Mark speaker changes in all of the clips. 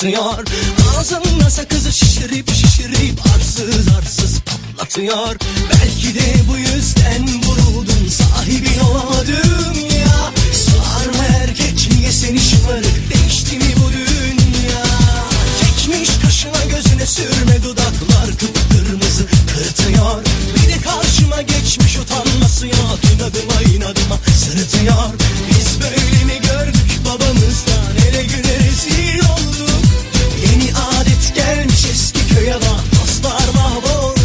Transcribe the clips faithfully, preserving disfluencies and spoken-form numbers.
Speaker 1: patlatıyor. Ağzında sakızı şişirip şişirip arsız arsız patlatıyor. Belki de bu yüzden vuruldun, sahibin olamadım ya. Sağır mı erkek mi, seni şımarık, değişti mi bu dünya? Çekmiş kaşına gözüne sürme, dudaklar kıpkırmızı kırıtıyor. Bir de karşıma geçmiş utanması yok, inadıma inadıma sırıtıyor. Biz böyle mi gördük babamızdan, ele güne rezil olduk. Yeni adet gelmiş eski köye bak, dostlar mahvoldu.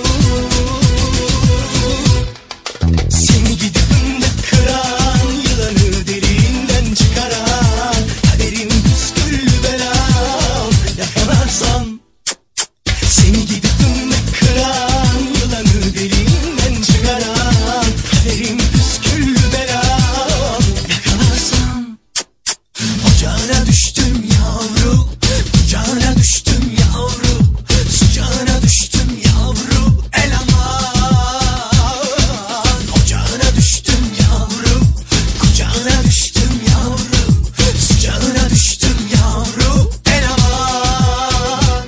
Speaker 1: Seni gidip önde kıran, yılanı deliğinden çıkaran, kaderim püsküllü belam yakalarsan. Seni gidip önde kıran, yılanı deliğinden çıkaran, kaderim püsküllü belam yakalarsan. Ocağına düştüm yavru, kucağına düştüm yavru, sıcağına düştüm yavru, el aman. Ocağına düştüm yavru, kucağına düştüm yavru, sıcağına düştüm yavru, el aman.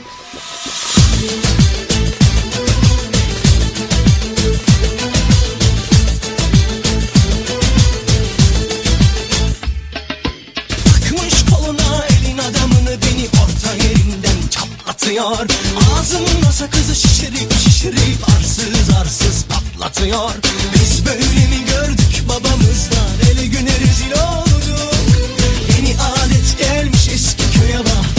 Speaker 1: Takmış koluna elin adamını, beni orta yerinden çatlatıyor. Ağzında sakızı şişirip şişirip arsız arsız patlatıyor. Biz böyle mi gördük babamızdan, ele güne rezil olduk. Yeni adet gelmiş eski köye bak,